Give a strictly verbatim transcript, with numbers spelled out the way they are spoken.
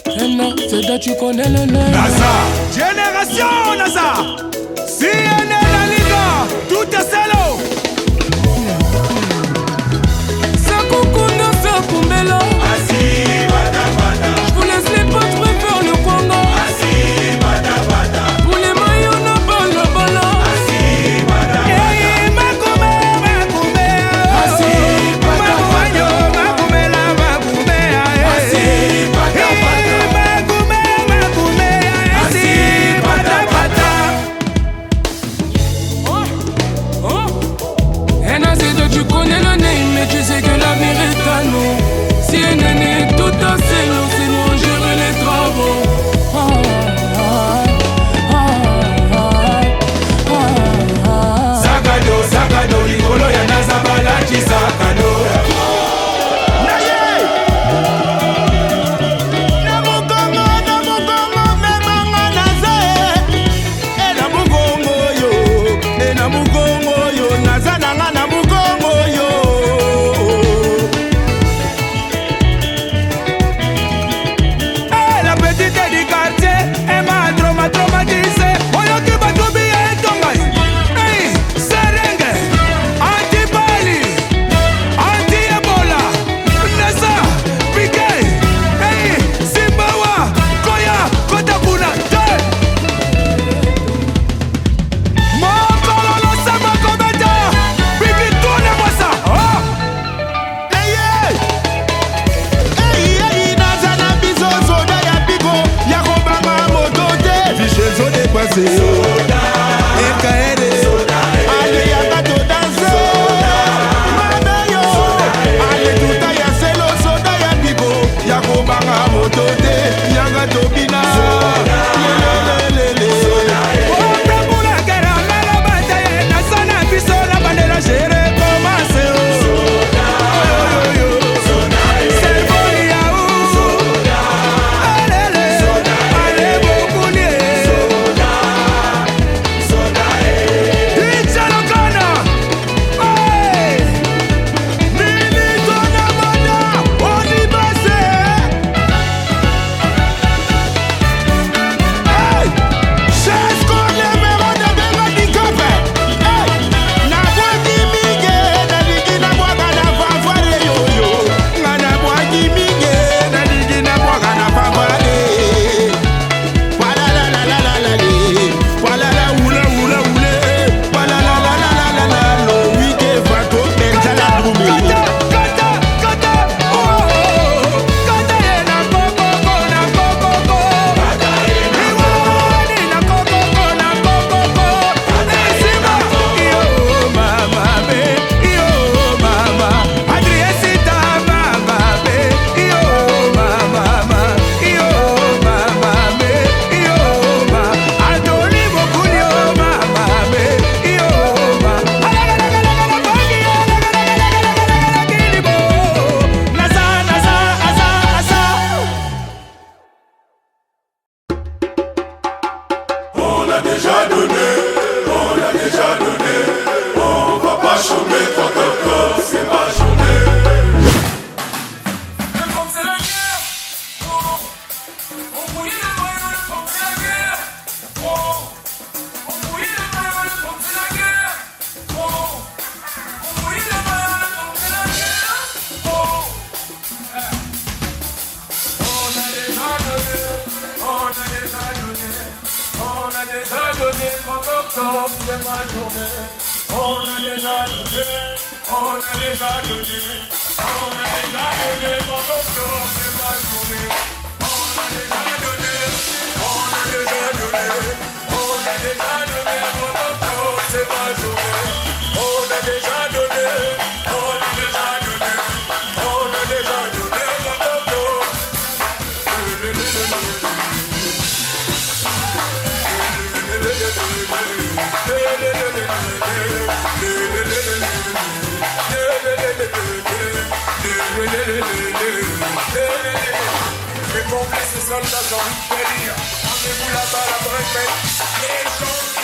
N, c'est là tu connais le nom. NASA, génération NASA. Si elle est la Liga, tout est selo. Sakukunda, Sakumbela. Assis, bada bada. Je vous laisse les potes, je préfère le Congo. Assis, bada bada. Pour les maillots, na bala bala. Assis, bada bada. Hey, Makoumé, Makoumé. Assis, bada bada. Makoumé, la Makoumé. Assis, bada bada. Makoumé, Makoumé. Assis, bada bada. Oh, oh. Et Nazi, tu connais le nez, mais tu sais que l'avenir est à nous. Si un année tout à c'est nous, c'est nous on gère les travaux. Ah, ah, ah, ah, ah. Sagado, sagado, ligolo ya nazabala chisakado. Soda, Ekaere, ale yaka to danse, Mama yo, ale tuta ya selo soda ya bigo, ya kobanga motote, yanga to bina, lelelelele. Oh, Brabula, guerre, la la bataille, na sana biso la bandera géré commence. Soda, yo yo yo, soda, cerveau ya ou, soda, alele, soda, ale bokuni. Les complices soldats ont envie de dire, rendez-vous là-bas la vraie fête, les gens